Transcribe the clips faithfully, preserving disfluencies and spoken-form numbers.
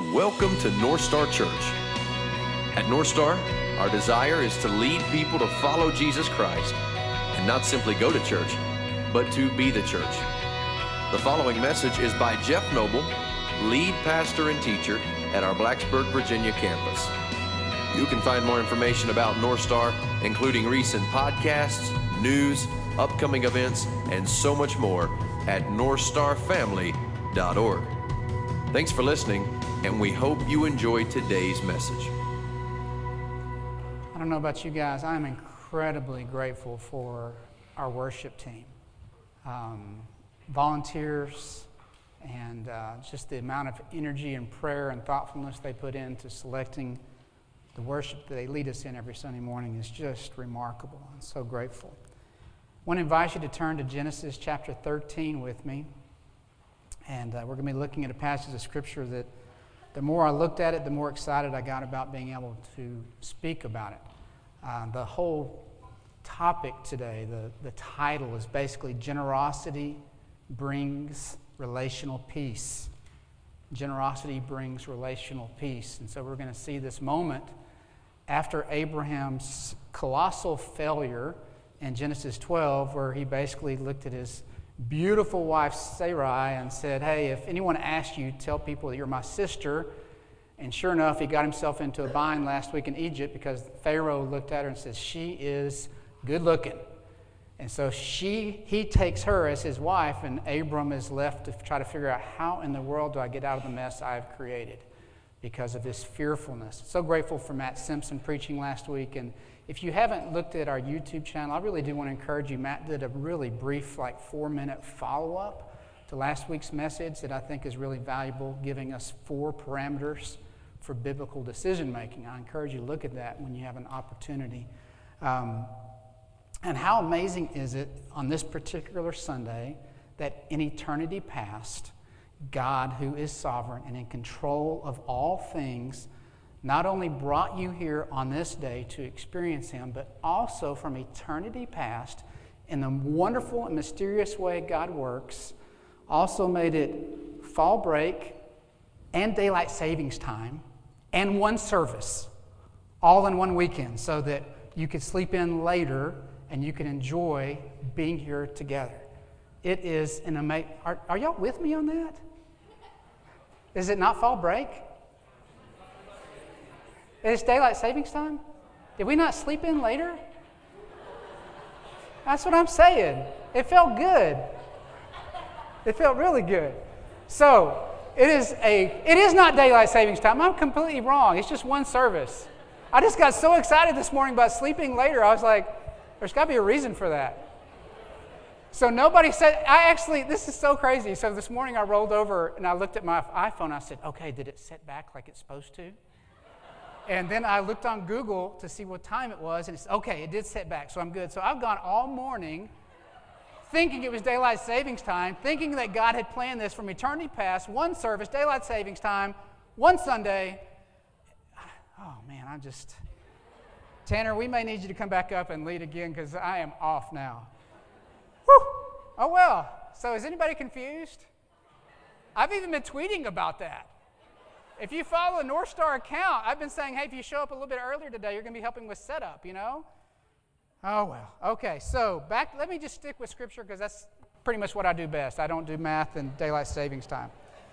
Welcome to North Star Church. At North Star, our desire is to lead people to follow Jesus Christ and not simply go to church, but to be the church. The following message is by Jeff Noble, lead pastor and teacher at our Blacksburg, Virginia campus. You can find more information about North Star, including recent podcasts, news, upcoming events, and so much more at north star family dot org. Thanks for listening, and we hope you enjoyed today's message. I don't know about you guys, I'm incredibly grateful for our worship team. Um, volunteers and uh, just the amount of energy and prayer and thoughtfulness they put into selecting the worship that they lead us in every Sunday morning is just remarkable. I'm so grateful. I want to invite you to turn to Genesis chapter thirteen with me. And uh, we're going to be looking at a passage of Scripture that the more I looked at it, the more excited I got about being able to speak about it. Uh, the whole topic today, the, the title is basically Generosity Brings Relational Peace. Generosity brings relational peace. And so we're going to see this moment after Abraham's colossal failure in Genesis twelve, where he basically looked at his beautiful wife Sarai and said, hey, if anyone asks you, tell people that you're my sister. And sure enough, he got himself into a bind last week in Egypt because Pharaoh looked at her and says, she is good looking. And so she, he takes her as his wife, and Abram is left to try to figure out how in the world do I get out of the mess I've created because of this fearfulness. So grateful for Matt Simpson preaching last week. And if you haven't looked at our YouTube channel, I really do want to encourage you. Matt did a really brief, like four-minute follow-up to last week's message that I think is really valuable, giving us four parameters for biblical decision-making. I encourage you to look at that when you have an opportunity. Um, and how amazing is it on this particular Sunday that in eternity past, God, who is sovereign and in control of all things, not only brought you here on this day to experience Him, but also from eternity past, in the wonderful and mysterious way God works, also made it fall break and daylight savings time and one service, all in one weekend, so that you could sleep in later and you can enjoy being here together. It is an amazing... Are, are y'all with me on that? Is it not fall break? It's daylight savings time? Did we not sleep in later? That's what I'm saying. It felt good. It felt really good. So, it is a it is not daylight savings time. I'm completely wrong. It's just one service. I just got so excited this morning about sleeping later. I was like, there's got to be a reason for that. So nobody said, I actually, this is so crazy. So this morning I rolled over and I looked at my iPhone. I said, okay, did it set back like it's supposed to? And then I looked on Google to see what time it was, and it's okay, it did set back, so I'm good. So I've gone all morning thinking it was daylight savings time, thinking that God had planned this from eternity past, one service, daylight savings time, one Sunday. Oh, man, I just... Tanner, we may need you to come back up and lead again because I am off now. Whew. Oh, well. So is anybody confused? I've even been tweeting about that. If you follow the North Star account, I've been saying, hey, if you show up a little bit earlier today, you're going to be helping with setup, you know? Oh, well. Okay, so back. Let me just stick with Scripture because that's pretty much what I do best. I don't do math and daylight savings time.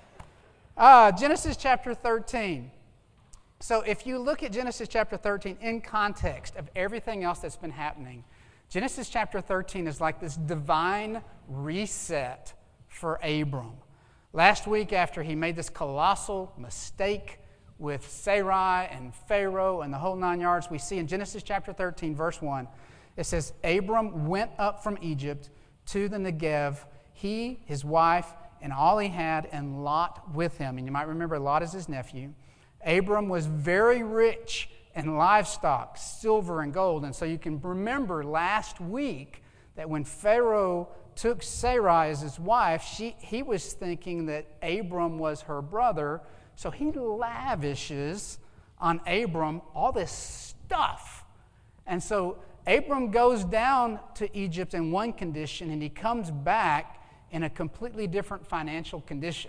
Uh, Genesis chapter thirteen. So if you look at Genesis chapter thirteen in context of everything else that's been happening, Genesis chapter thirteen is like this divine reset for Abram. Last week, after he made this colossal mistake with Sarai and Pharaoh and the whole nine yards, we see in Genesis chapter thirteen, verse one, it says, Abram went up from Egypt to the Negev, he, his wife, and all he had, and Lot with him. And you might remember Lot is his nephew. Abram was very rich in livestock, silver and gold. And so you can remember last week that when Pharaoh took Sarai as his wife, she, he was thinking that Abram was her brother, so he lavishes on Abram all this stuff. And so Abram goes down to Egypt in one condition, and he comes back in a completely different financial condition.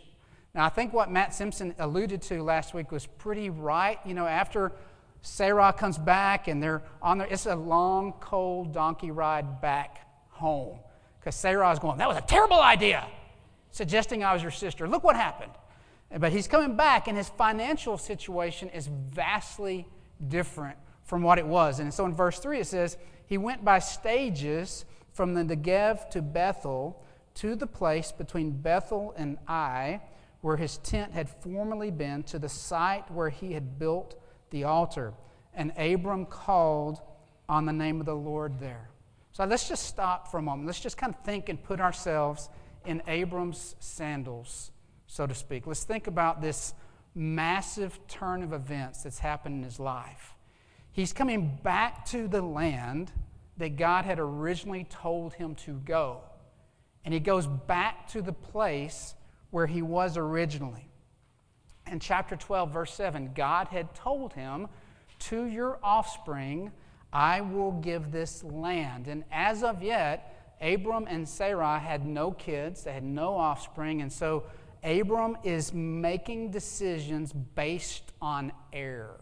Now, I think what Matt Simpson alluded to last week was pretty right. You know, after Sarah comes back and they're on there, it's a long, cold donkey ride back home. Because Sarah is going, that was a terrible idea, suggesting I was your sister. Look what happened. But he's coming back, and his financial situation is vastly different from what it was. And so in verse three it says, he went by stages from the Negev to Bethel, to the place between Bethel and Ai, where his tent had formerly been, to the site where he had built the altar. And Abram called on the name of the Lord there. So let's just stop for a moment. Let's just kind of think and put ourselves in Abram's sandals, so to speak. Let's think about this massive turn of events that's happened in his life. He's coming back to the land that God had originally told him to go. And he goes back to the place where he was originally. In chapter twelve, verse seven, God had told him, to your offspring I will give this land. And as of yet, Abram and Sarai had no kids, they had no offspring, and so Abram is making decisions based on error.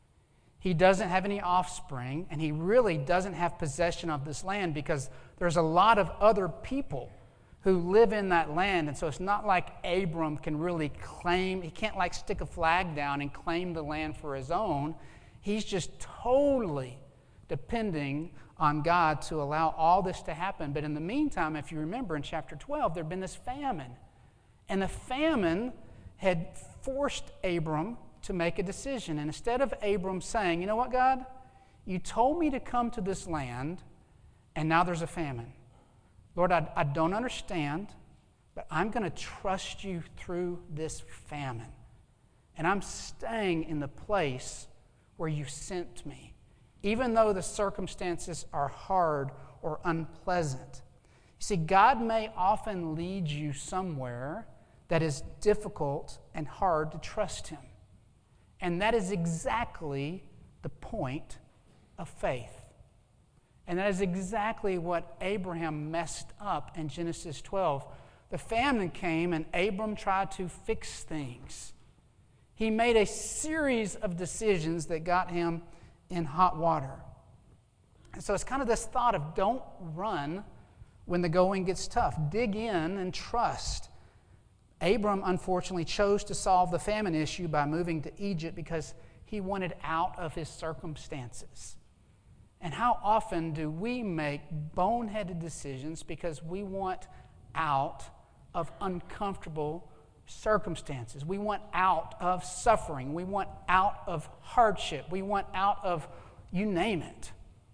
He doesn't have any offspring, and he really doesn't have possession of this land because there's a lot of other people who live in that land, and so it's not like Abram can really claim, he can't like stick a flag down and claim the land for his own. He's just totally depending on God to allow all this to happen. But in the meantime, if you remember in chapter twelve, there had been this famine, and the famine had forced Abram to make a decision. And instead of Abram saying, you know what, God, you told me to come to this land, and now there's a famine. Lord, I, I don't understand, but I'm going to trust you through this famine. And I'm staying in the place where you sent me, even though the circumstances are hard or unpleasant. You see, God may often lead you somewhere that is difficult and hard to trust him. And that is exactly the point of faith. And that is exactly what Abraham messed up in Genesis twelve. The famine came and Abram tried to fix things. He made a series of decisions that got him in hot water. And so it's kind of this thought of don't run when the going gets tough. Dig in and trust. Abram, unfortunately, chose to solve the famine issue by moving to Egypt because he wanted out of his circumstances. And how often do we make boneheaded decisions because we want out of uncomfortable circumstances? We want out of suffering. We want out of hardship. We want out of, you name it.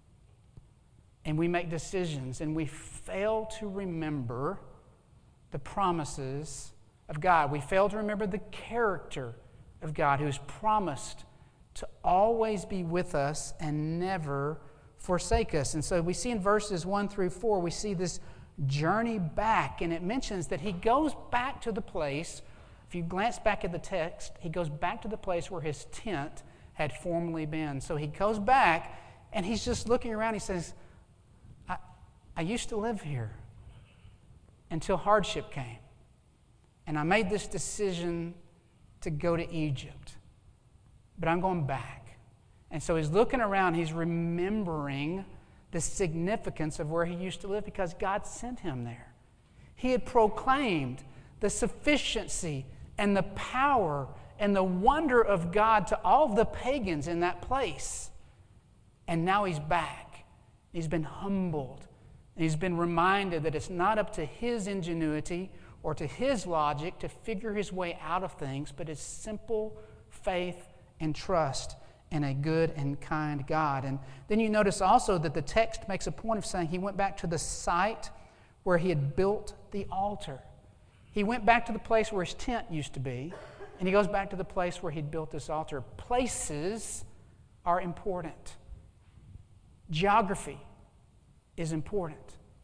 And we make decisions and we fail to remember the promises of God. We fail to remember the character of God, who has promised to always be with us and never forsake us. And so we see in verses one through four, we see this journey back, and it mentions that he goes back to the place, if you glance back at the text, he goes back to the place where his tent had formerly been. So he goes back, and he's just looking around, he says, I, I used to live here until hardship came. And I made this decision to go to Egypt. But I'm going back. And so he's looking around, he's remembering the significance of where he used to live because God sent him there. He had proclaimed the sufficiency and the power and the wonder of God to all of the pagans in that place. And now he's back. He's been humbled. And he's been reminded that it's not up to his ingenuity or to his logic to figure his way out of things, but it's simple faith and trust in a good and kind God. And then you notice also that the text makes a point of saying he went back to the site where he had built the altar. He went back to the place where his tent used to be, and he goes back to the place where he'd built this altar. Places are important. Geography is important.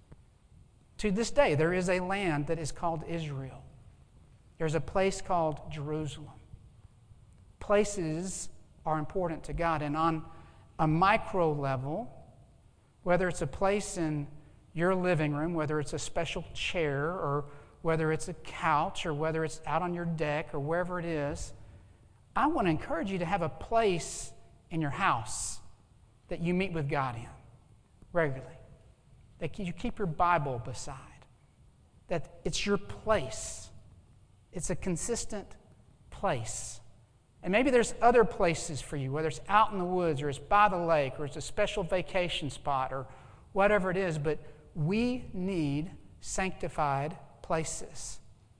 To this day, there is a land that is called Israel. There's a place called Jerusalem. Places are important to God. And on a micro level, whether it's a place in your living room, whether it's a special chair or whether it's a couch or whether it's out on your deck or wherever it is, I want to encourage you to have a place in your house that you meet with God in regularly, that you keep your Bible beside, that it's your place. It's a consistent place. And maybe there's other places for you, whether it's out in the woods or it's by the lake or it's a special vacation spot or whatever it is, but we need sanctified places.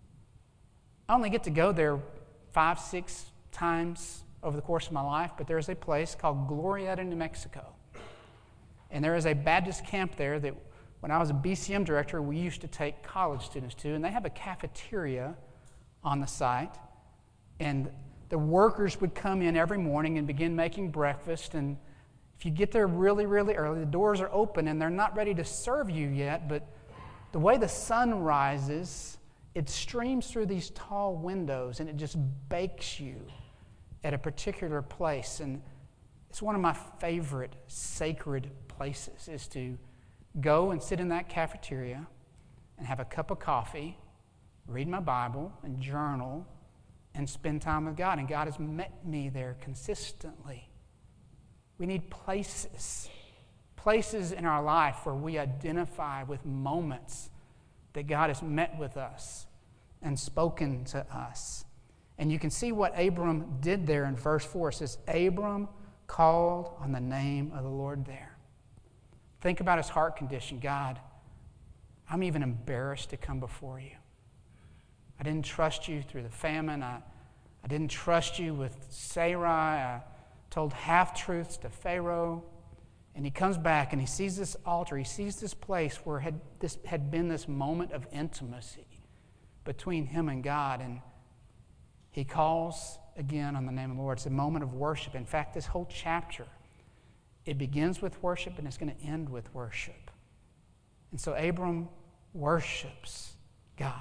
I only get to go there five, six times over the course of my life, but there's a place called Glorieta, New Mexico. And there is a Baptist camp there that when I was a B C M director, we used to take college students to, and they have a cafeteria on the site. And the workers would come in every morning and begin making breakfast. And if you get there really, really early, the doors are open and they're not ready to serve you yet, but the way the sun rises, it streams through these tall windows and it just bakes you at a particular place. And it's one of my favorite sacred places, is to go and sit in that cafeteria and have a cup of coffee, read my Bible and journal, and spend time with God. And God has met me there consistently. We need places, places in our life where we identify with moments that God has met with us and spoken to us. And you can see what Abram did there in verse four. It says, Abram called on the name of the Lord there. Think about his heart condition. God, I'm even embarrassed to come before you. I didn't trust you through the famine. I, I didn't trust you with Sarai. I told half-truths to Pharaoh. And he comes back and he sees this altar. He sees this place where had this had been this moment of intimacy between him and God. And he calls again on the name of the Lord. It's a moment of worship. In fact, this whole chapter, it begins with worship and it's going to end with worship. And so Abram worships God.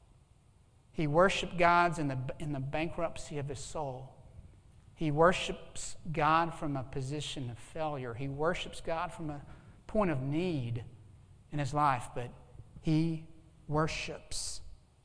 He worshiped God in the, in the bankruptcy of his soul. He worships God from a position of failure. He worships God from a point of need in his life, but he worships.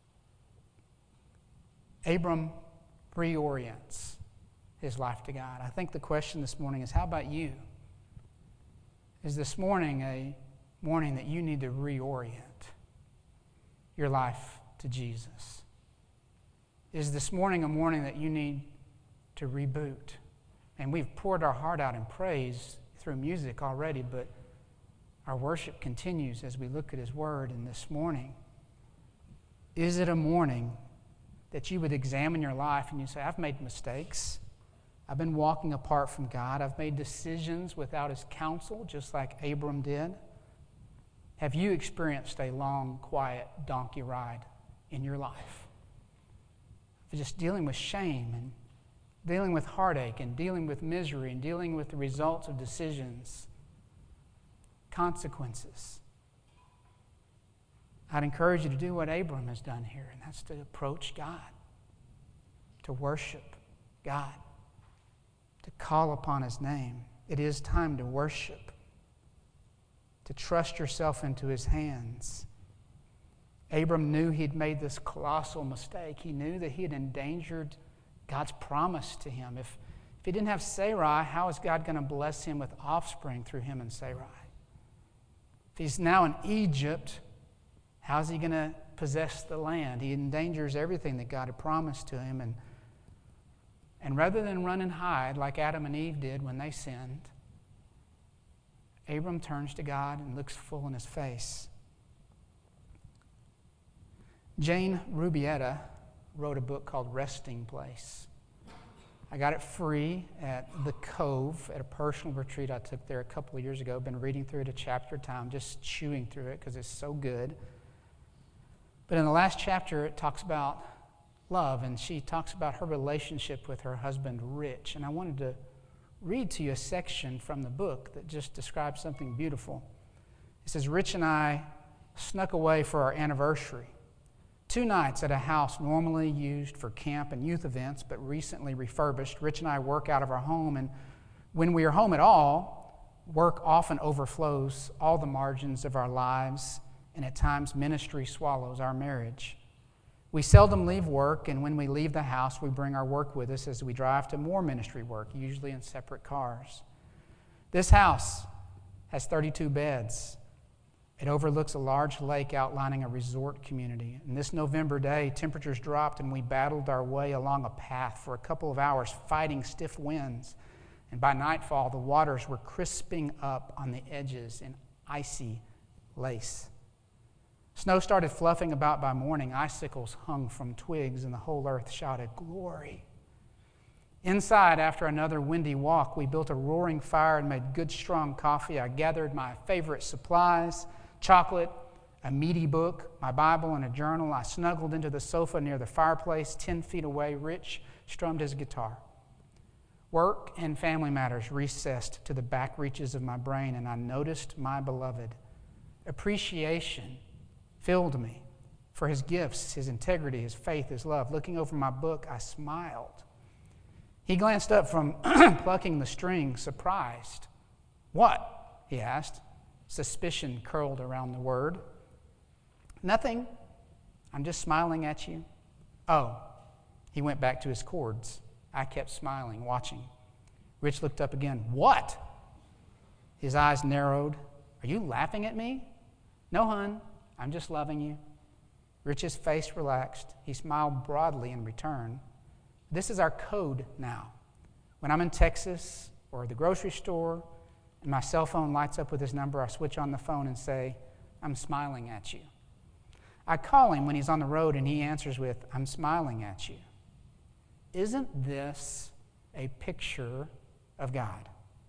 Abram reorients his life to God. I think the question this morning is, how about you? Is this morning a morning that you need to reorient your life to Jesus? Is this morning a morning that you need to reboot? And we've poured our heart out in praise through music already, but our worship continues as we look at his word. And this morning, is it a morning that you would examine your life and you say, I've made mistakes. I've been walking apart from God. I've made decisions without his counsel, just like Abram did. Have you experienced a long, quiet donkey ride in your life? Just dealing with shame and dealing with heartache and dealing with misery and dealing with the results of decisions, consequences. I'd encourage you to do what Abram has done here, and that's to approach God, to worship God, to call upon his name. It is time to worship, to trust yourself into his hands. Abram knew he'd made this colossal mistake. He knew that he had endangered God's promise to him. If, if he didn't have Sarai, how is God going to bless him with offspring through him and Sarai? If he's now in Egypt, how's he going to possess the land? He endangers everything that God had promised to him. And, and rather than run and hide like Adam and Eve did when they sinned, Abram turns to God and looks full in his face. Jane Rubietta wrote a book called Resting Place. I got it free at The Cove at a personal retreat I took there a couple of years ago. I've been reading through it a chapter at a time, just chewing through it because it's so good. But in the last chapter, it talks about love, and she talks about her relationship with her husband, Rich. And I wanted to read to you a section from the book that just describes something beautiful. It says, Rich and I snuck away for our anniversary. Two nights at a house normally used for camp and youth events, but recently refurbished. Rich and I work out of our home, and when we are home at all, work often overflows all the margins of our lives, and at times ministry swallows our marriage. We seldom leave work, and when we leave the house, we bring our work with us as we drive to more ministry work, usually in separate cars. This house has thirty-two beds. It overlooks a large lake outlining a resort community. And this November day, temperatures dropped and we battled our way along a path for a couple of hours, fighting stiff winds. And by nightfall, the waters were crisping up on the edges in icy lace. Snow started fluffing about by morning. Icicles hung from twigs, and the whole earth shouted, "Glory." Inside, after another windy walk, we built a roaring fire and made good, strong coffee. I gathered my favorite supplies, chocolate, a meaty book, my Bible, and a journal. I snuggled into the sofa near the fireplace. Ten feet away, Rich strummed his guitar. Work and family matters recessed to the back reaches of my brain, and I noticed my beloved. Appreciation filled me for his gifts, his integrity, his faith, his love. Looking over my book, I smiled. He glanced up from plucking the string, surprised. "What?" he asked. Suspicion curled around the word. "Nothing. I'm just smiling at you." "Oh." He went back to his chords. I kept smiling, watching. Rich looked up again. "What?" His eyes narrowed. "Are you laughing at me?" "No, hun. I'm just loving you." Rich's face relaxed. He smiled broadly in return. This is our code now. When I'm in Texas or the grocery store and my cell phone lights up with his number, I switch on the phone and say, "I'm smiling at you." I call him when he's on the road and he answers with, "I'm smiling at you." Isn't this a picture of God?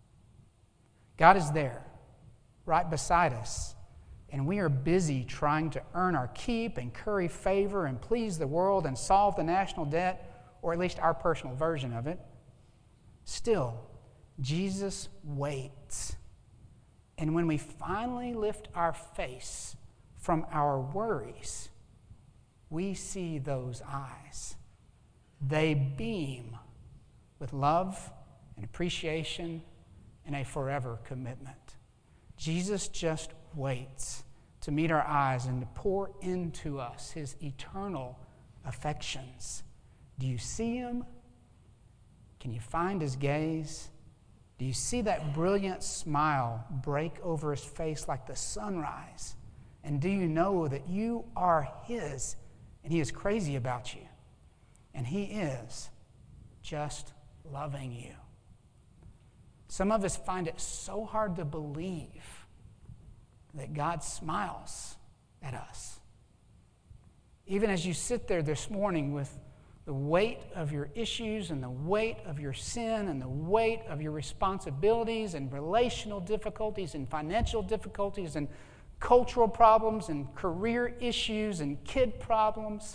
God is there, right beside us, and we are busy trying to earn our keep and curry favor and please the world and solve the national debt, or at least our personal version of it. Still, Jesus waits. And when we finally lift our face from our worries, we see those eyes. They beam with love and appreciation and a forever commitment. Jesus just waits to meet our eyes and to pour into us his eternal affections. Do you see him? Can you find his gaze? Do you see that brilliant smile break over his face like the sunrise? And do you know that you are his and he is crazy about you? And he is just loving you. Some of us find it so hard to believe that God smiles at us. Even as you sit there this morning with the weight of your issues and the weight of your sin and the weight of your responsibilities and relational difficulties and financial difficulties and cultural problems and career issues and kid problems,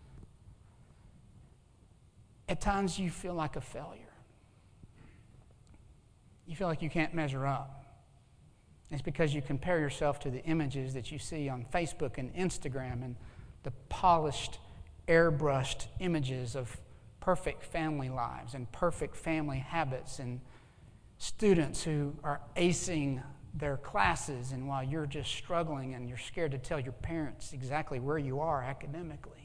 at times you feel like a failure. You feel like you can't measure up. It's because you compare yourself to the images that you see on Facebook and Instagram and the polished, airbrushed images of perfect family lives and perfect family habits and students who are acing their classes, and while you're just struggling and you're scared to tell your parents exactly where you are academically.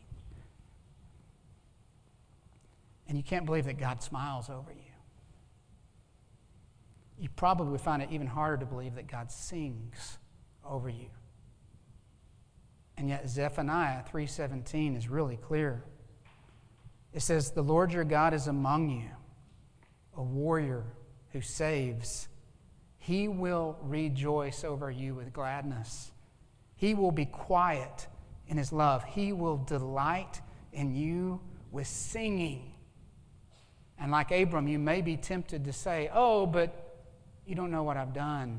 And you can't believe that God smiles over you. You probably find it even harder to believe that God sings over you. And yet Zephaniah three seventeen is really clear. It says, "The Lord your God is among you, a warrior who saves. He will rejoice over you with gladness. He will be quiet in his love. He will delight in you with singing." And like Abram, you may be tempted to say, "Oh, but you don't know what I've done."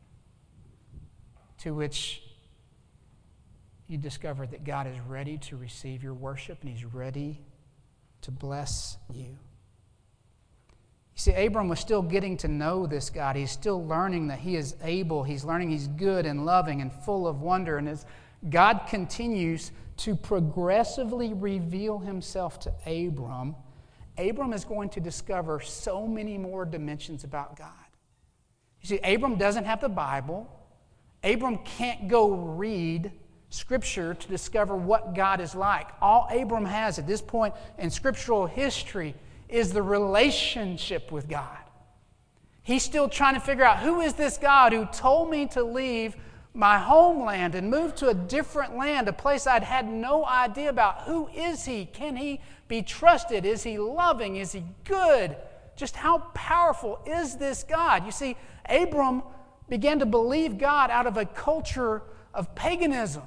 To which you discover that God is ready to receive your worship and he's ready to bless you. You see, Abram was still getting to know this God. He's still learning that he is able. He's learning he's good and loving and full of wonder. And as God continues to progressively reveal himself to Abram, Abram is going to discover so many more dimensions about God. You see, Abram doesn't have the Bible. Abram can't go read Scripture to discover what God is like. All Abram has at this point in scriptural history is the relationship with God. He's still trying to figure out, who is this God who told me to leave my homeland and move to a different land, a place I'd had no idea about? Who is He? Can He be trusted? Is He loving? Is He good? Just how powerful is this God? You see, Abram began to believe God out of a culture of paganism.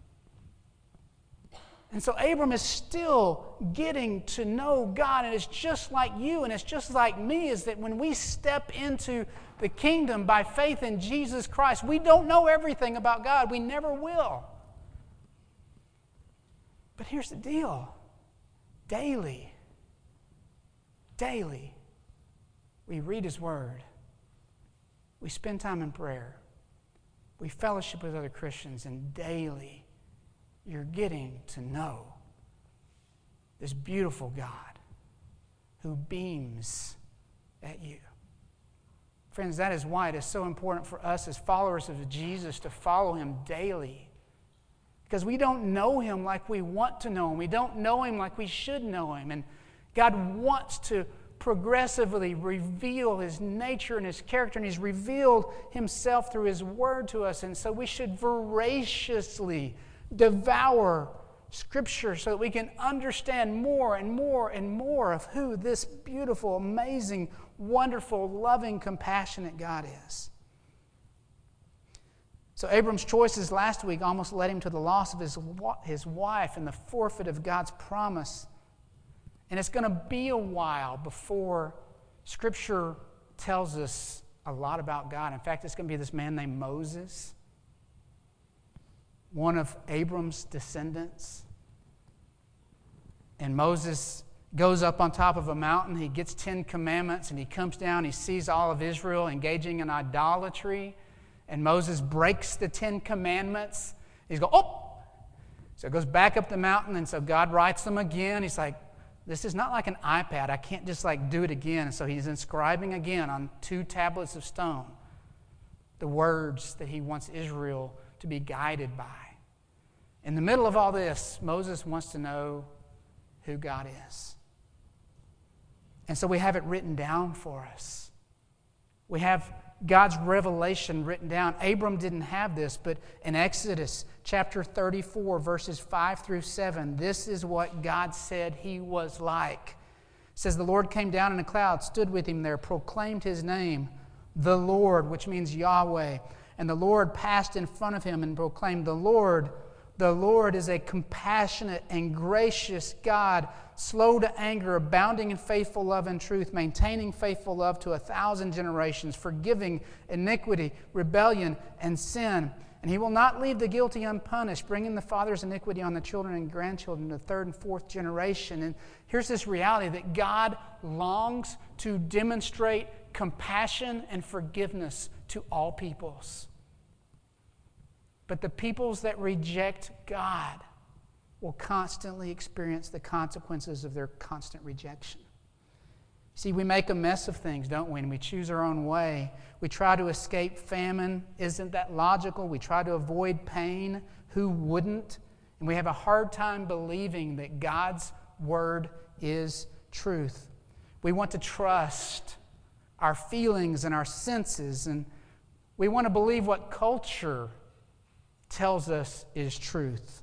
And so Abram is still getting to know God, and it's just like you and it's just like me, is that when we step into the kingdom by faith in Jesus Christ, we don't know everything about God. We never will. But here's the deal. Daily, daily, we read His Word. We spend time in prayer. We fellowship with other Christians, and daily you're getting to know this beautiful God who beams at you. Friends, that is why it is so important for us as followers of Jesus to follow Him daily. Because we don't know Him like we want to know Him. We don't know Him like we should know Him. And God wants to progressively reveal His nature and His character, and He's revealed Himself through His Word to us. And so we should voraciously devour Scripture so that we can understand more and more and more of who this beautiful, amazing, wonderful, loving, compassionate God is. So Abram's choices last week almost led him to the loss of his, his wife and the forfeit of God's promise. And it's going to be a while before Scripture tells us a lot about God. In fact, it's going to be this man named Moses, one of Abram's descendants. And Moses goes up on top of a mountain. He gets Ten Commandments, and he comes down. He sees all of Israel engaging in idolatry. And Moses breaks the Ten Commandments. He's going, oh! So it goes back up the mountain, and so God writes them again. He's like, this is not like an iPad. I can't just like do it again. And so he's inscribing again on two tablets of stone the words that he wants Israel to be guided by. In the middle of all this, Moses wants to know who God is. And so we have it written down for us. We have God's revelation written down. Abram didn't have this, but in Exodus chapter thirty-four, verses five through seven, this is what God said He was like. It says, the Lord came down in a cloud, stood with him there, proclaimed His name, the Lord, which means Yahweh. And the Lord passed in front of him and proclaimed, the Lord, the Lord is a compassionate and gracious God, slow to anger, abounding in faithful love and truth, maintaining faithful love to a thousand generations, forgiving iniquity, rebellion, and sin. And He will not leave the guilty unpunished, bringing the father's iniquity on the children and grandchildren to the third and fourth generation. And here's this reality that God longs to demonstrate compassion and forgiveness to all peoples. But the peoples that reject God will constantly experience the consequences of their constant rejection. See, we make a mess of things, don't we? And we choose our own way. We try to escape famine. Isn't that logical? We try to avoid pain. Who wouldn't? And we have a hard time believing that God's Word is truth. We want to trust our feelings and our senses, and we want to believe what culture tells us is truth.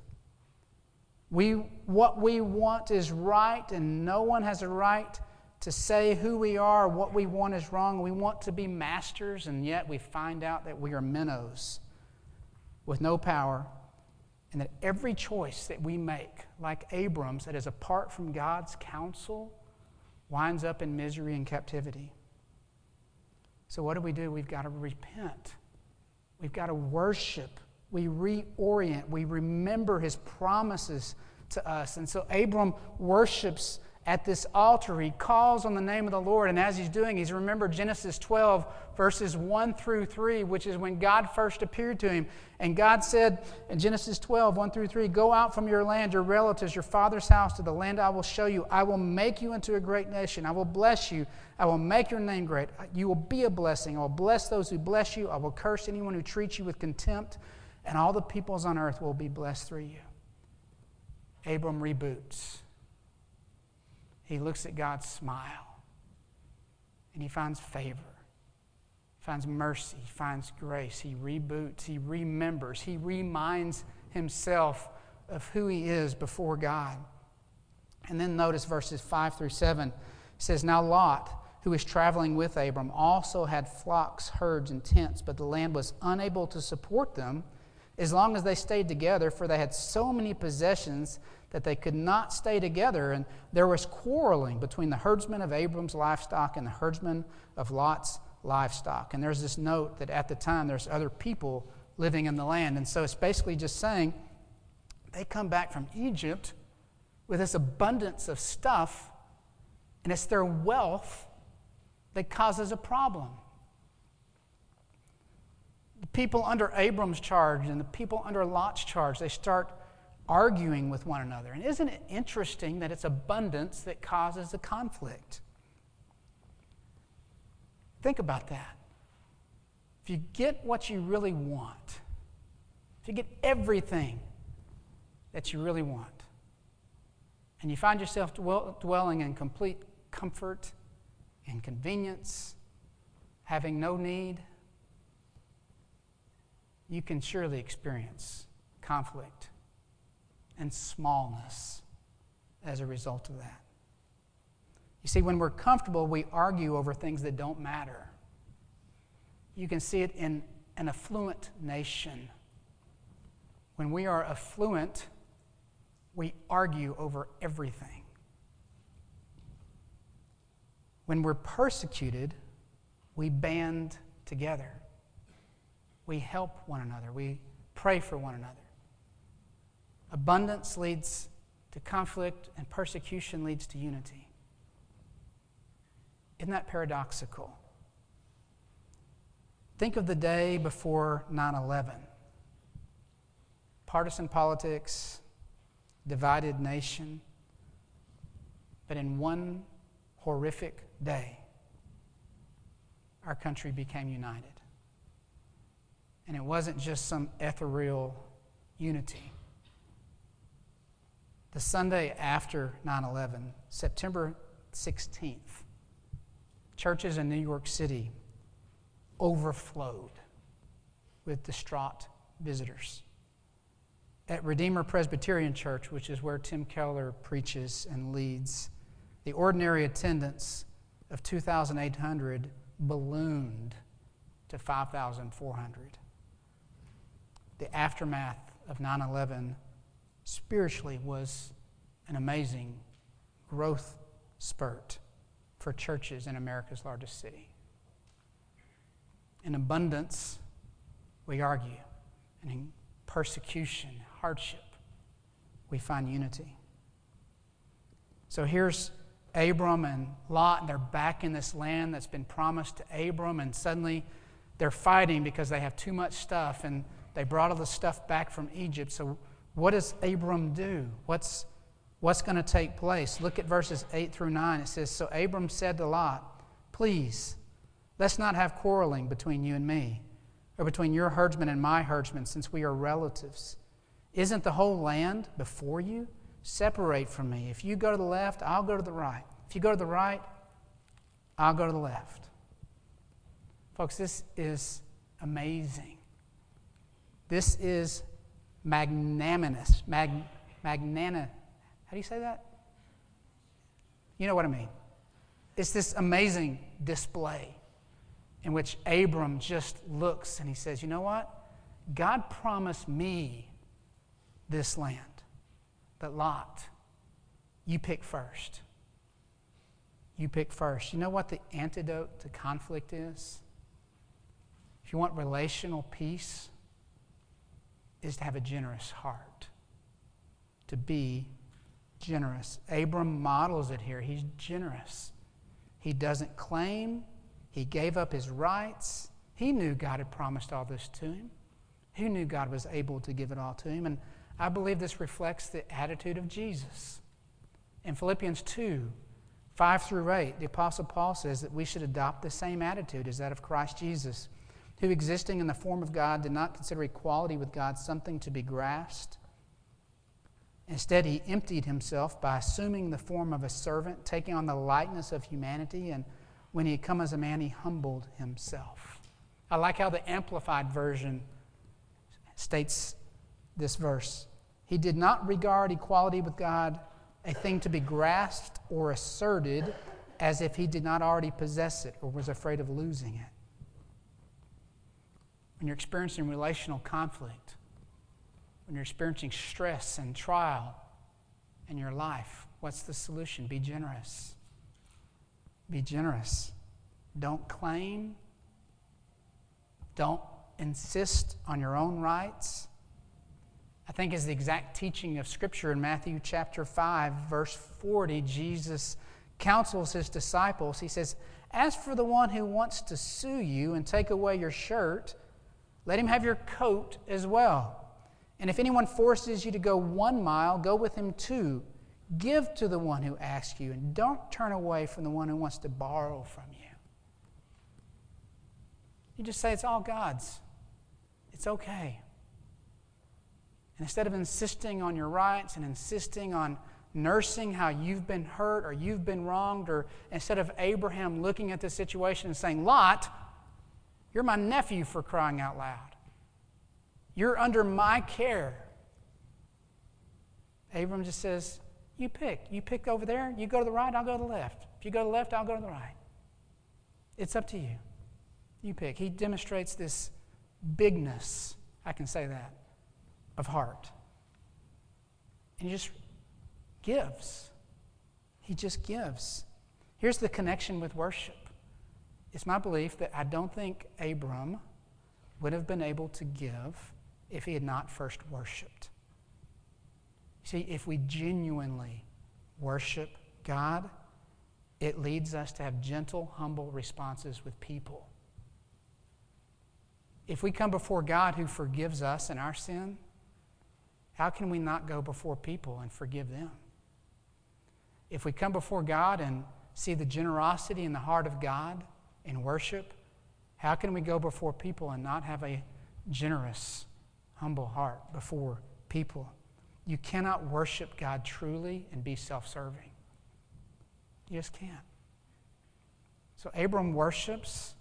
We, what we want is right, and no one has a right to say who we are, what we want is wrong. We want to be masters, and yet we find out that we are minnows with no power, and that every choice that we make, like Abram's, that is apart from God's counsel, winds up in misery and captivity. So what do we do? We've got to repent. We've got to worship. We reorient. We remember His promises to us. And so Abram worships at this altar. He calls on the name of the Lord. And as he's doing, he's remembered Genesis twelve, verses one through three, which is when God first appeared to him. And God said in Genesis twelve, one through three, go out from your land, your relatives, your father's house, to the land I will show you. I will make you into a great nation. I will bless you. I will make your name great. You will be a blessing. I will bless those who bless you. I will curse anyone who treats you with contempt. and all the peoples on earth will be blessed through you. Abram reboots. He looks at God's smile, and he finds favor. He finds mercy. He finds grace. He reboots. He remembers. He reminds himself of who he is before God. And then notice verses five through seven. It says, Now Lot, who was traveling with Abram, also had flocks, herds, and tents, but the land was unable to support them as long as they stayed together, for they had so many possessions that they could not stay together. And there was quarreling between the herdsmen of Abram's livestock and the herdsmen of Lot's livestock. And there's this note that at the time there's other people living in the land. And so it's basically just saying they come back from Egypt with this abundance of stuff, and it's their wealth that causes a problem. The people under Abram's charge and the people under Lot's charge, they start arguing with one another. And isn't it interesting that it's abundance that causes the conflict? Think about that. If you get what you really want, if you get everything that you really want, and you find yourself dwell, dwelling in complete comfort and convenience, having no need, you can surely experience conflict and smallness as a result of that. You see, when we're comfortable, we argue over things that don't matter. You can see it in an affluent nation. When we are affluent, we argue over everything. When we're persecuted, we band together. We help one another. We pray for one another. Abundance leads to conflict, and persecution leads to unity. Isn't that paradoxical? Think of the day before nine eleven. Partisan politics, divided nation, but in one horrific day, our country became united. And it wasn't just some ethereal unity. The Sunday after nine eleven, September sixteenth, churches in New York City overflowed with distraught visitors. At Redeemer Presbyterian Church, which is where Tim Keller preaches and leads, the ordinary attendance of two thousand eight hundred ballooned to five thousand four hundred. The aftermath of nine eleven spiritually was an amazing growth spurt for churches in America's largest city. In abundance, we argue, and in persecution, hardship, we find unity. So here's Abram and Lot, and they're back in this land that's been promised to Abram, and suddenly they're fighting because they have too much stuff, and they brought all the stuff back from Egypt. So what does Abram do? What's, what's going to take place? Look at verses eight through nine. It says, So Abram said to Lot, Please, let's not have quarreling between you and me, or between your herdsmen and my herdsmen, since we are relatives. Isn't the whole land before you? Separate from me. If you go to the left, I'll go to the right. If you go to the right, I'll go to the left. Folks, this is amazing. This is magnanimous. Mag, magnana, how do you say that? You know what I mean. It's this amazing display in which Abram just looks and he says, you know what? God promised me this land. But Lot, you pick first. You pick first. You know what the antidote to conflict is? If you want relational peace, is to have a generous heart. To be generous. Abram models it here. He's generous. He doesn't claim. He gave up his rights. He knew God had promised all this to him. He knew God was able to give it all to him. And I believe this reflects the attitude of Jesus. In Philippians two, five through eight, the Apostle Paul says that we should adopt the same attitude as that of Christ Jesus, who existing in the form of God did not consider equality with God something to be grasped. Instead, he emptied himself by assuming the form of a servant, taking on the likeness of humanity, and when he had come as a man, he humbled himself. I like how the Amplified Version states this verse. He did not regard equality with God a thing to be grasped or asserted as if he did not already possess it or was afraid of losing it. When you're experiencing relational conflict, when you're experiencing stress and trial in your life, what's the solution? Be generous. Be generous. Don't claim. Don't insist on your own rights. I think is the exact teaching of Scripture in Matthew chapter five, verse forty. Jesus counsels his disciples. He says, "As for the one who wants to sue you and take away your shirt, let him have your coat as well. And if anyone forces you to go one mile, go with him two. Give to the one who asks you, and don't turn away from the one who wants to borrow from you." You just say, it's all God's. It's okay. And instead of insisting on your rights and insisting on nursing how you've been hurt or you've been wronged, or instead of Abraham looking at the situation and saying, "Lot, you're my nephew, for crying out loud. You're under my care." Abram just says, you pick. You pick over there. You go to the right, I'll go to the left. If you go to the left, I'll go to the right. It's up to you. You pick. He demonstrates this bigness, I can say that, of heart. And he just gives. He just gives. Here's the connection with worship. It's my belief that I don't think Abram would have been able to give if he had not first worshiped. See, if we genuinely worship God, it leads us to have gentle, humble responses with people. If we come before God who forgives us in our sin, how can we not go before people and forgive them? If we come before God and see the generosity in the heart of God in worship, how can we go before people and not have a generous, humble heart before people? You cannot worship God truly and be self-serving. You just can't. So Abram worships,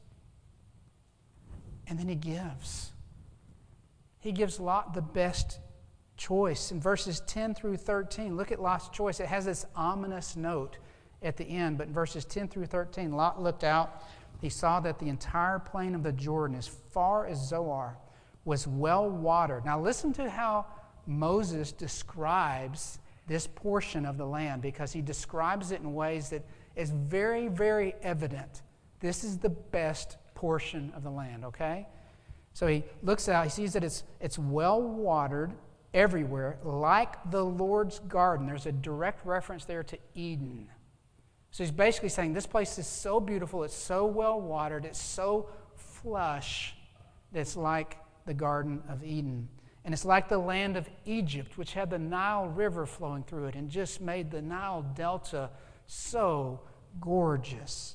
and then he gives. He gives Lot the best choice. In verses ten through thirteen, look at Lot's choice. It has this ominous note at the end, but in verses ten through thirteen, Lot looked out. He saw that the entire plain of the Jordan, as far as Zoar, was well watered. Now listen to how Moses describes this portion of the land, because he describes it in ways that is very, very evident. This is the best portion of the land, okay? So he looks out, he sees that it's, it's well watered everywhere, like the Lord's garden. There's a direct reference there to Eden. So he's basically saying this place is so beautiful, it's so well watered, it's so flush, that it's like the Garden of Eden. And it's like the land of Egypt, which had the Nile River flowing through it and just made the Nile Delta so gorgeous.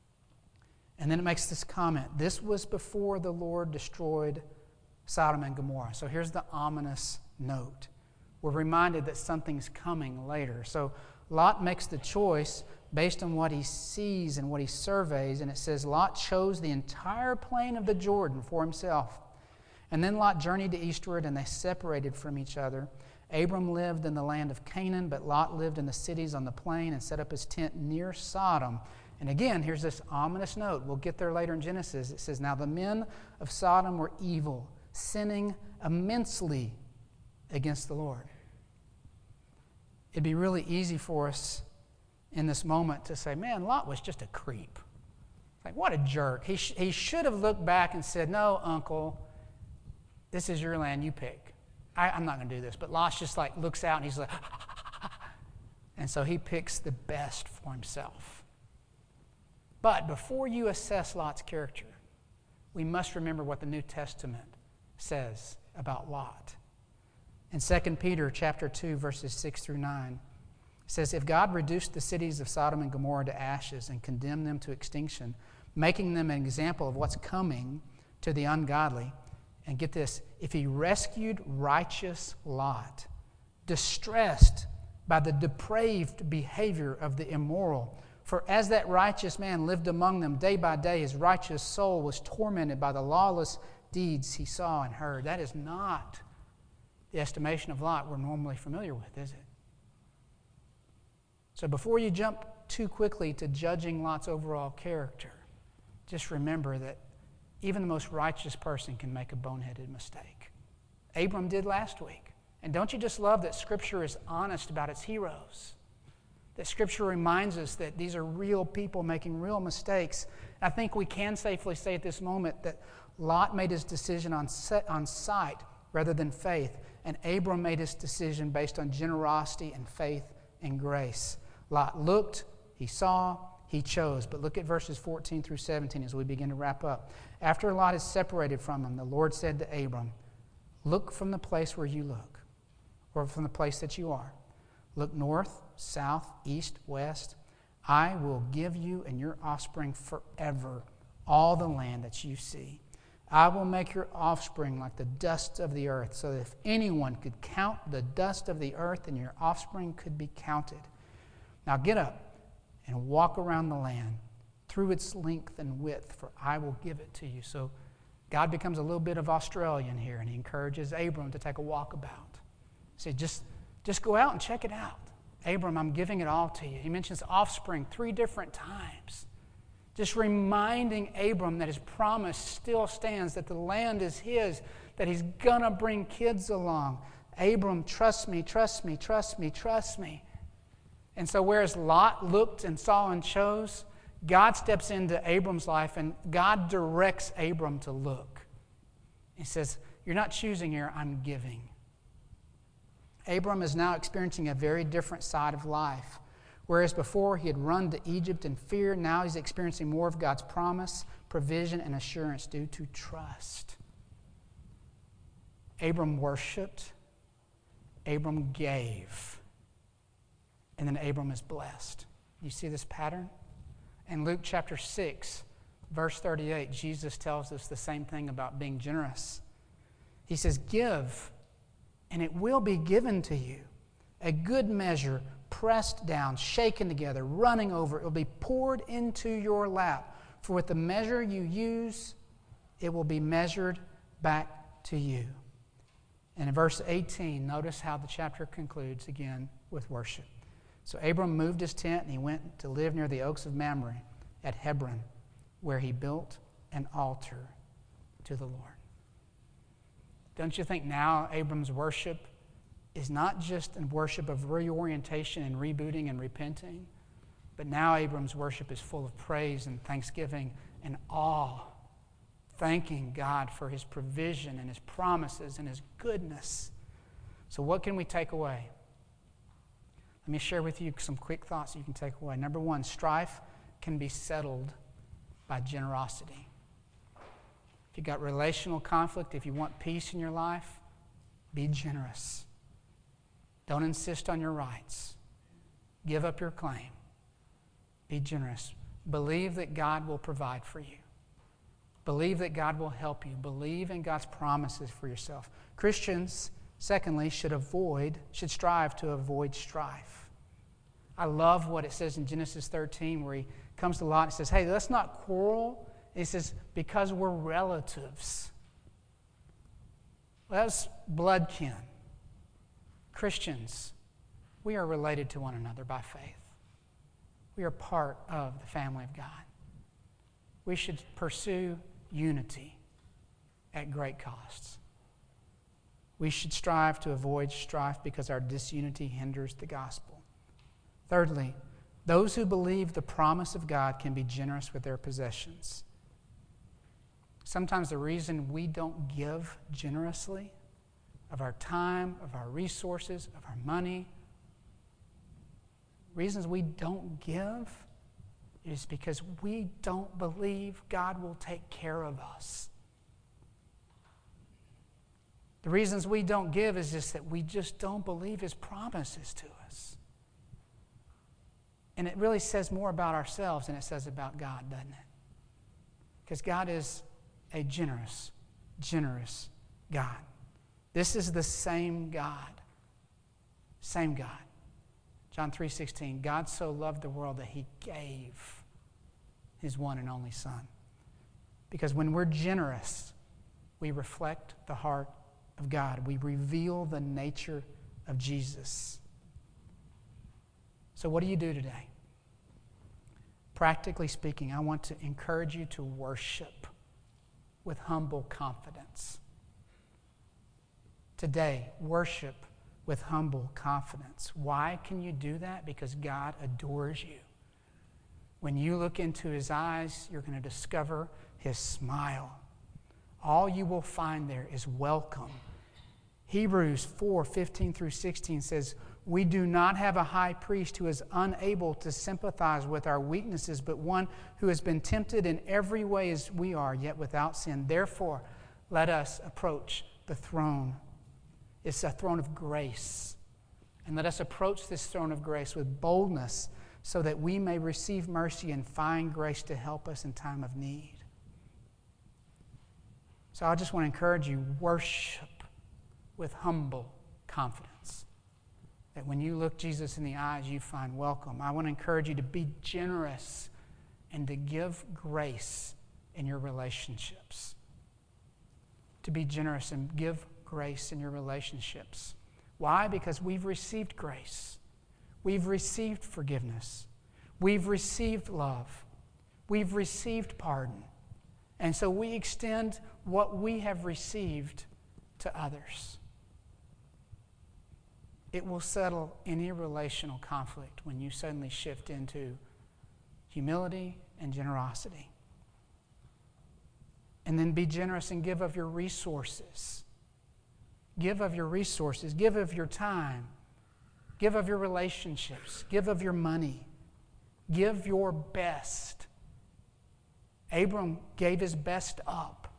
And then it makes this comment. This was before the Lord destroyed Sodom and Gomorrah. So here's the ominous note. We're reminded that something's coming later. So Lot makes the choice based on what he sees and what he surveys. And it says Lot chose the entire plain of the Jordan for himself. And then Lot journeyed to eastward, and they separated from each other. Abram lived in the land of Canaan, but Lot lived in the cities on the plain and set up his tent near Sodom. And again, here's this ominous note. We'll get there later in Genesis. It says, "Now the men of Sodom were evil, sinning immensely against the Lord." It'd be really easy for us in this moment to say, man, Lot was just a creep. Like, what a jerk. He, sh- he should have looked back and said, "No, uncle, this is your land, you pick. I, I'm not going to do this." But Lot just like looks out and he's like, and so he picks the best for himself. But before you assess Lot's character, we must remember what the New Testament says about Lot. In Second Peter chapter two, verses six through nine, it says, "If God reduced the cities of Sodom and Gomorrah to ashes and condemned them to extinction, making them an example of what's coming to the ungodly. And get this, if he rescued righteous Lot, distressed by the depraved behavior of the immoral, for as that righteous man lived among them day by day, his righteous soul was tormented by the lawless deeds he saw and heard. That is not the estimation of Lot we're normally familiar with, is it? So before you jump too quickly to judging Lot's overall character, just remember that even the most righteous person can make a boneheaded mistake. Abram did last week. And don't you just love that Scripture is honest about its heroes? That Scripture reminds us that these are real people making real mistakes. I think we can safely say at this moment that Lot made his decision on, set, on sight rather than faith, and Abram made his decision based on generosity and faith and grace. Lot looked, he saw, he chose. But look at verses fourteen through seventeen as we begin to wrap up. After Lot is separated from him, the Lord said to Abram, look from the place where you look, or from the place that you are. Look north, south, east, west. I will give you and your offspring forever all the land that you see. I will make your offspring like the dust of the earth, so that if anyone could count the dust of the earth, then your offspring could be counted. Now get up and walk around the land through its length and width, for I will give it to you. So God becomes a little bit of Australian here, and he encourages Abram to take a walkabout. He said, just, just go out and check it out. Abram, I'm giving it all to you. He mentions offspring three different times, just reminding Abram that his promise still stands, that the land is his, that he's going to bring kids along. Abram, trust me, trust me, trust me, trust me. And so whereas Lot looked and saw and chose, God steps into Abram's life and God directs Abram to look. He says, you're not choosing here, I'm giving. Abram is now experiencing a very different side of life. Whereas before he had run to Egypt in fear, now he's experiencing more of God's promise, provision, and assurance due to trust. Abram worshiped, Abram gave, and then Abram is blessed. You see this pattern? In Luke chapter six, verse thirty-eight, Jesus tells us the same thing about being generous. He says, give, and it will be given to you. A good measure, pressed down, shaken together, running over, it will be poured into your lap. For with the measure you use, it will be measured back to you. And in verse eighteen, notice how the chapter concludes again with worship. So Abram moved his tent and he went to live near the oaks of Mamre at Hebron, where he built an altar to the Lord. Don't you think now Abram's worship is not just a worship of reorientation and rebooting and repenting, but now Abram's worship is full of praise and thanksgiving and awe, thanking God for his provision and his promises and his goodness. So what can we take away? Let me share with you some quick thoughts you can take away. Number one, strife can be settled by generosity. If you've got relational conflict, if you want peace in your life, be generous. Don't insist on your rights. Give up your claim. Be generous. Believe that God will provide for you. Believe that God will help you. Believe in God's promises for yourself. Christians, secondly, should avoid, should strive to avoid strife. I love what it says in Genesis thirteen, where he comes to Lot and says, hey, let's not quarrel. And he says, because we're relatives. Well, that's blood kin. Christians, we are related to one another by faith. We are part of the family of God. We should pursue unity at great costs. We should strive to avoid strife because our disunity hinders the gospel. Thirdly, those who believe the promise of God can be generous with their possessions. Sometimes the reason we don't give generously of our time, of our resources, of our money, reasons we don't give is because we don't believe God will take care of us. The reasons we don't give is just that we just don't believe his promises to us. And it really says more about ourselves than it says about God, doesn't it? Because God is a generous, generous God. This is the same God. Same God. John three sixteen, God so loved the world that he gave his one and only Son. Because when we're generous, we reflect the heart of God. We reveal the nature of Jesus. So what do you do today? Practically speaking, I want to encourage you to worship with humble confidence. Today, worship with humble confidence. Why can you do that? Because God adores you. When you look into his eyes, you're going to discover his smile. All you will find there is welcome. Hebrews four fifteen through sixteen says, we do not have a high priest who is unable to sympathize with our weaknesses, but one who has been tempted in every way as we are, yet without sin. Therefore, let us approach the throne. It's a throne of grace. And let us approach this throne of grace with boldness so that we may receive mercy and find grace to help us in time of need. So I just want to encourage you, worship with humble confidence. That when you look Jesus in the eyes, you find welcome. I want to encourage you to be generous and to give grace in your relationships. To be generous and give grace in your relationships. Why? Because we've received grace. We've received forgiveness. We've received love. We've received pardon. And so we extend what we have received to others. It will settle any relational conflict when you suddenly shift into humility and generosity. And then be generous and give of your resources. Give of your resources. Give of your time. Give of your relationships. Give of your money. Give your best. Abram gave his best up.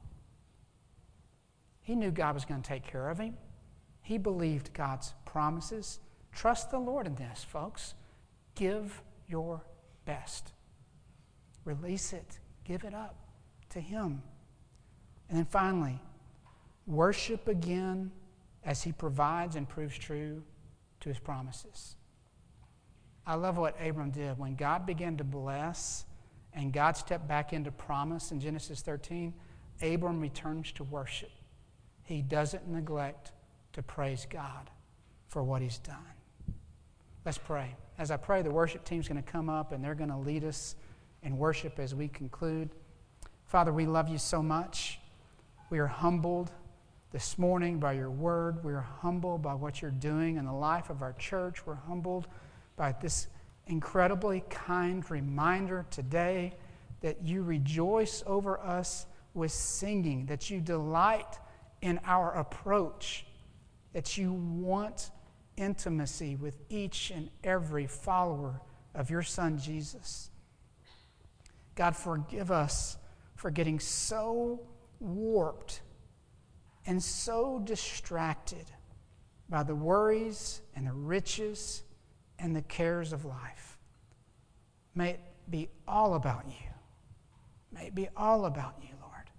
He knew God was going to take care of him. He believed God's promises. Trust the Lord in this, folks. Give your best. Release it. Give it up to him. And then finally, worship again as he provides and proves true to his promises. I love what Abram did. When God began to bless and God stepped back into promise in Genesis thirteen, Abram returns to worship. He doesn't neglect to praise God for what he's done. Let's pray. As I pray, the worship team's going to come up and they're going to lead us in worship as we conclude. Father, we love you so much. We are humbled this morning by your word. We are humbled by what you're doing in the life of our church. We're humbled by this incredibly kind reminder today that you rejoice over us with singing, that you delight in our approach, that you want intimacy with each and every follower of your Son, Jesus. God, forgive us for getting so warped and so distracted by the worries and the riches and the cares of life. May it be all about you. May it be all about you,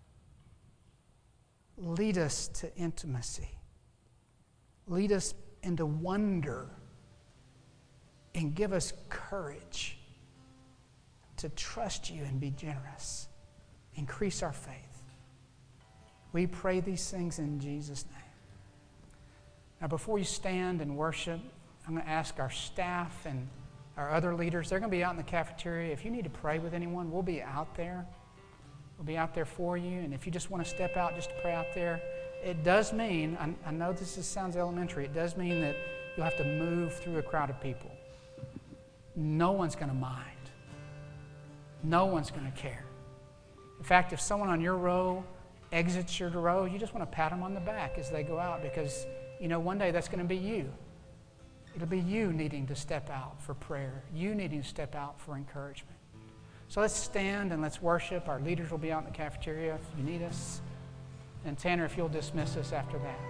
Lord. Lead us to intimacy. Lead us into wonder and give us courage to trust you and be generous. Increase our faith. We pray these things in Jesus' name. Now, before you stand and worship, I'm going to ask our staff and our other leaders, they're going to be out in the cafeteria. If you need to pray with anyone, we'll be out there. We'll be out there for you. And if you just want to step out just to pray out there, it does mean, I, I know this is, sounds elementary, it does mean that you'll have to move through a crowd of people. No one's going to mind. No one's going to care. In fact, if someone on your row exits your row, you just want to pat them on the back as they go out, because you know one day that's going to be you. It'll be you needing to step out for prayer, you needing to step out for encouragement. So let's stand and let's worship. Our leaders will be out in the cafeteria if you need us. And Tanner, if you'll dismiss us after that.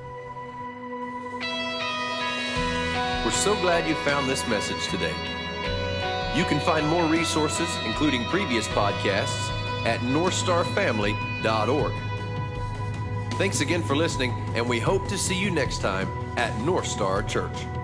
We're so glad you found this message today. You can find more resources, including previous podcasts, at north star family dot org. Thanks again for listening, and we hope to see you next time at North Star Church.